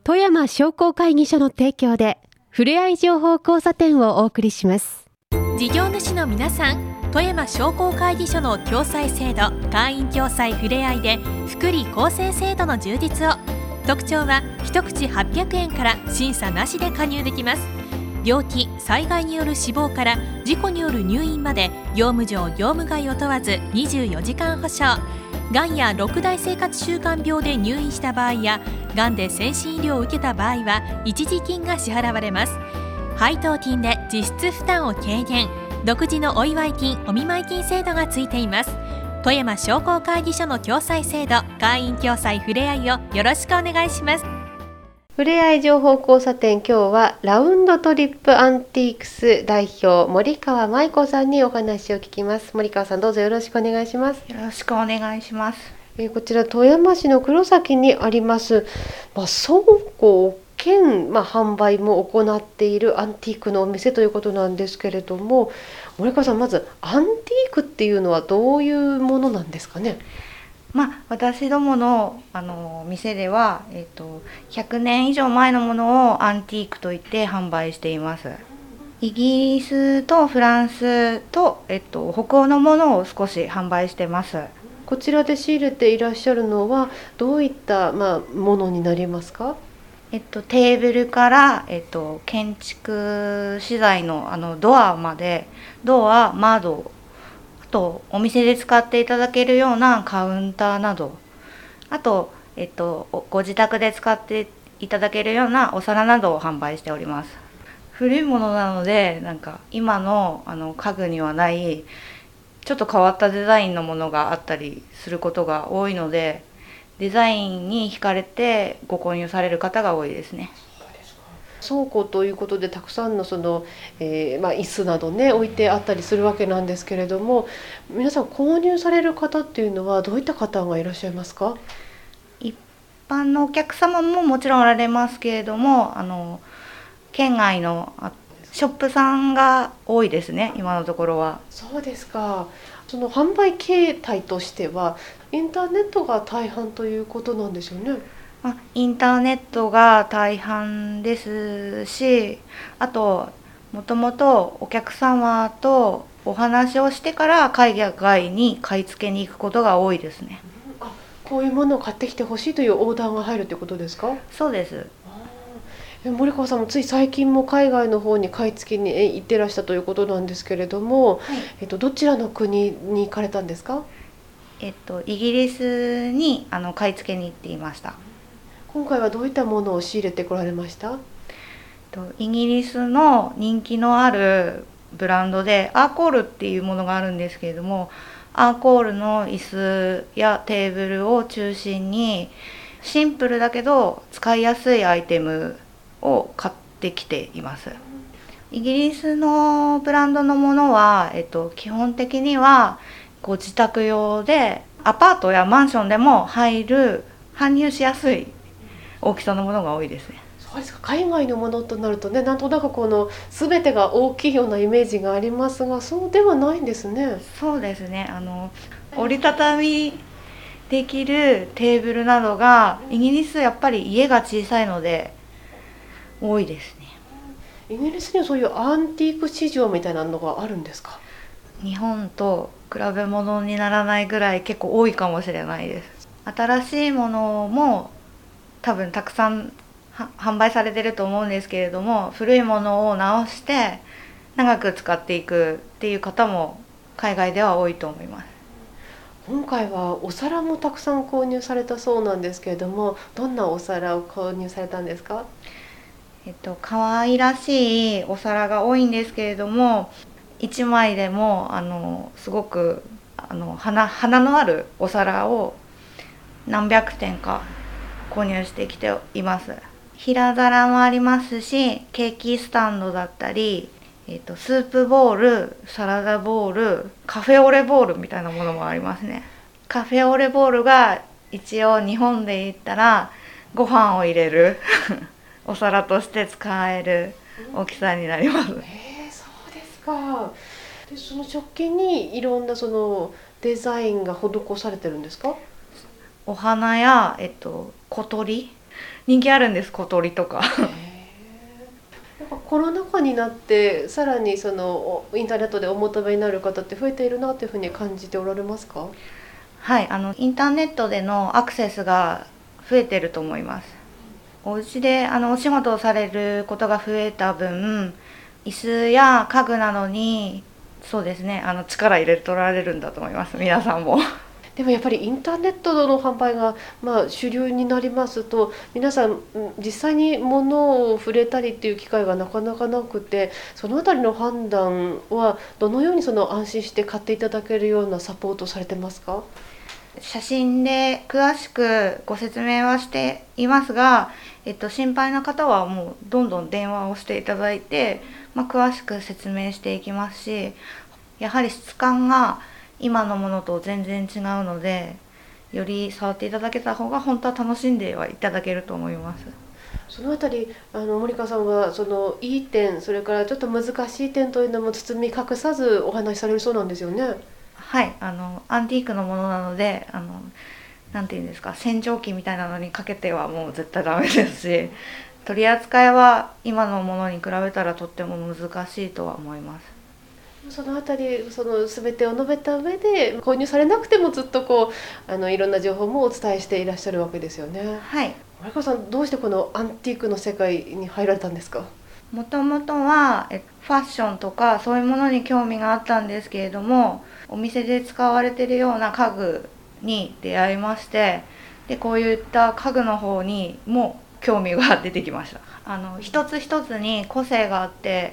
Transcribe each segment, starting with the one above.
富山商工会議所の提供でふれあい情報交差点をお送りします。 事業主の皆さん、富山商工会議所の共済制度、会員共済ふれあいで福利厚生制度の充実を。特徴は一口800円から審査なしで加入できます。病気・災害による死亡から事故による入院まで業務上業務外を問わず24時間保証。がんや六大生活習慣病で入院した場合やがんで先進医療を受けた場合は一時金が支払われます。配当金で実質負担を軽減。独自のお祝い金・お見舞い金制度がついています。富山商工会議所の共済制度、会員共済ふれあいをよろしくお願いします。 ふれあい情報交差点、今日はラウンドトリップアンティークス代表森川舞子さんにお話を聞きます。森川さん、どうぞよろしくお願いします。 よろしくお願いします。 こちら富山市の黒崎にあります、倉庫兼、販売も行っているアンティークのお店ということなんですけれども、森川さん、まずアンティークっていうのはどういうものなんですかね。 私どもの、店では、100年以上前のものをアンティークといって販売しています。イギリスとフランスと、北欧のものを少し販売してます。 こちらで仕入れていらっしゃるのはどういった、ものになりますか。 テーブルから、建築資材の、ドアまで、ドア、窓、あとお店で使っていただけるようなカウンターなど、あと、ご自宅で使っていただけるようなお皿などを販売しております。古いものなので、今の、家具にはないちょっと変わったデザインのものがあったりすることが多いので、デザインに惹かれてご購入される方が多いですね。 倉庫ということでたくさんの椅子などね置いてあったりするわけなんですけれども、皆さん購入される方っていうのはどういった方がいらっしゃいますか。 一般のお客様ももちろんおられますけれども、県外のショップさんが多いですね、今のところは。 そうですか。その販売形態としてはインターネットが大半ということなんですよね。 インターネットが大半ですし、あともともとお客様とお話をしてから海外に買い付けに行くことが多いですね。 こういうものを買ってきてほしいというオーダーが入るということですか。 そうです。 森川さんもつい最近も海外の方に買い付けに行ってらしたということなんですけれども、どちらの国に行かれたんですか。 イギリスに買い付けに行っていました。 今回はどういったものを仕入れてこられました。 イギリスの人気のあるブランドでアーコールっていうものがあるんですけれども、アーコールの椅子やテーブルを中心にシンプルだけど使いやすいアイテムを買ってきています。イギリスのブランドのものは、基本的にはご自宅用でアパートやマンションでも搬入しやすい大きさのものが多いですね。 そうですか。海外のものとなるとね、なんとなくこの全てが大きいようなイメージがありますが、そうではないんですね。 そうですね。折りたたみできるテーブルなどがイギリスやっぱり家が小さいので多いですね。 イギリスにはそういうアンティーク市場みたいなのがあるんですか。 日本と比べ物にならないぐらい結構多いかもしれないです。新しいものも多分たくさん販売されてると思うんですけれども、古いものを直して長く使っていくっていう方も海外では多いと思います。 今回はお皿もたくさん購入されたそうなんですけれども、どんなお皿を購入されたんですか。 可愛らしいお皿が多いんですけれども、1枚でもすごく花のあるお皿を何百点か購入してきています。平皿もありますし、ケーキスタンドだったり、スープボウル、サラダボウル、カフェオレボウルみたいなものもありますね。カフェオレボウルが一応日本で言ったらご飯を入れるお皿として使える大きさになります。 そうですか。でその食器にいろんなそのデザインが施されてるんですか。 お花や、小鳥人気あるんです、小鳥とか。 なんかコロナ禍になってさらにそのインターネットでお求めになる方って増えているなというふうに感じておられますか？ はい、インターネットでのアクセスが増えてると思います。お家でお仕事をされることが増えた分、椅子や家具などにそうですね、力入れとられるんだと思います、皆さんも。 でもやっぱりインターネットの販売が主流になりますと、皆さん実際に物を触れたりっていう機会がなかなかなくて、そのあたりの判断はどのようにその安心して買っていただけるようなサポートされてますか？ 写真で詳しくご説明はしていますが、心配な方はもうどんどん電話をしていただいて、詳しく説明していきますし、やはり質感が今のものと全然違うので、より触っていただけた方が本当は楽しんではいただけると思います。 そのあたり森川さんはそのいい点、それからちょっと難しい点というのも包み隠さずお話しされるそうなんですよね。 はい、アンティークのものなので、なんていうんですか、洗浄機みたいなのにかけてはもう絶対ダメですし、取り扱いは今のものに比べたらとっても難しいとは思います。 そのあたりその全てを述べた上で、購入されなくてもずっといろんな情報もお伝えしていらっしゃるわけですよね。 はい。 森川さん、どうしてこのアンティークの世界に入られたんですか？ もともとはファッションとかそういうものに興味があったんですけれども、お店で使われているような家具に出会いまして、でこういった家具の方にも興味が出てきました。一つ一つに個性があって、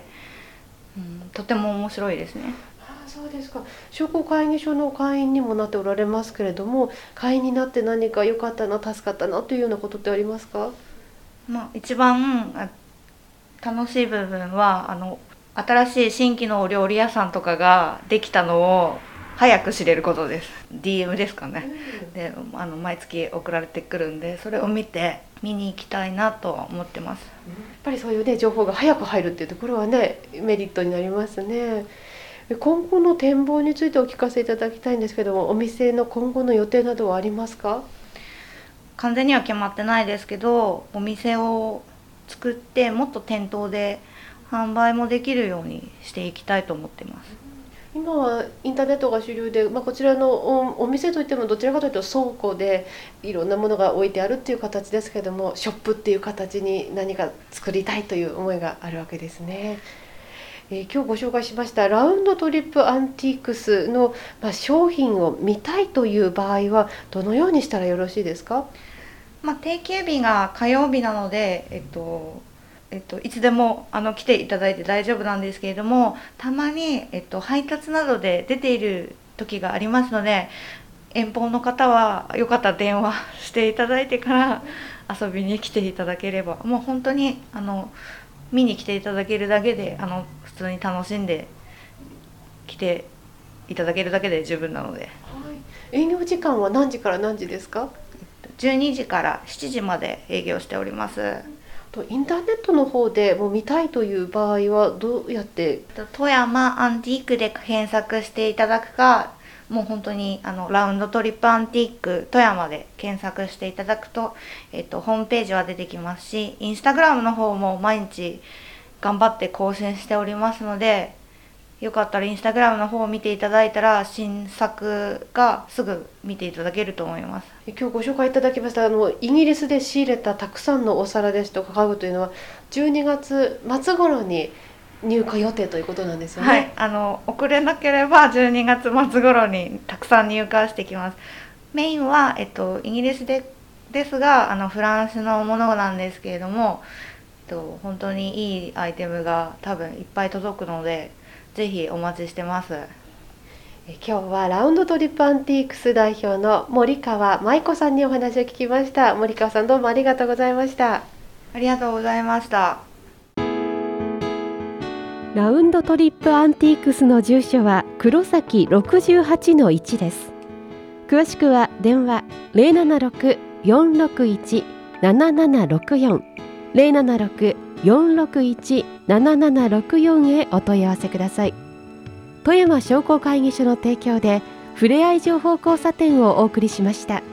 とても面白いですね。 そうですか。商工会議所の会員にもなっておられますけれども、会員になって何か良かったな、助かったなというようなことってありますか？ 一番楽しい部分は新しい新規のお料理屋さんとかができたのを早く知れることです。 DM ですかね、で毎月送られてくるんで、それを見に行きたいなと思ってます。やっぱりそういうね、情報が早く入るっていうところはね、メリットになりますね。今後の展望についてお聞かせいただきたいんですけども、お店の今後の予定などはありますか？ 完全には決まってないですけど、お店を作ってもっと店頭で販売もできるようにしていきたいと思ってます。 今はインターネットが主流で、こちらのお店といってもどちらかというと倉庫でいろんなものが置いてあるっていう形ですけども、ショップっていう形に何か作りたいという思いがあるわけですね。今日ご紹介しましたラウンドトリップアンティークスの、商品を見たいという場合はどのようにしたらよろしいですか？ 定休日が火曜日なので、いつでも来ていただいて大丈夫なんですけれども、たまに、配達などで出ている時がありますので、遠方の方はよかったら電話していただいてから遊びに来ていただければ、もう本当に見に来ていただけるだけで普通に楽しんで来ていただけるだけで十分なので。 営業時間は何時から何時ですか ？12時から7時まで営業しております。 インターネットの方でもう見たいという場合はどうやって？ 富山アンティークで検索していただくか、もう本当にラウンドトリップアンティーク富山で検索していただくと、ホームページは出てきますし、インスタグラムの方も毎日頑張って更新しておりますので、よかったらインスタグラムの方を見ていただいたら新作がすぐ見ていただけると思います。 今日ご紹介いただきましたイギリスで仕入れたたくさんのお皿ですとか家具というのは12月末頃に入荷予定ということなんですよね。 はい、遅れなければ12月末頃にたくさん入荷してきます。メインは、イギリスですがフランスのものなんですけれども、本当にいいアイテムが多分いっぱい届くので、ぜひお待ちしてます。 今日はラウンドトリップアンティークス代表の森川舞子さんにお話を聞きました。森川さん、どうもありがとうございました。 ありがとうございました。 ラウンドトリップアンティークスの住所は黒崎 68-1 です。詳しくは電話 076-461-7764 076-461-7764 へお問い合わせください。富山商工会議所の提供でふれあい情報交差点をお送りしました。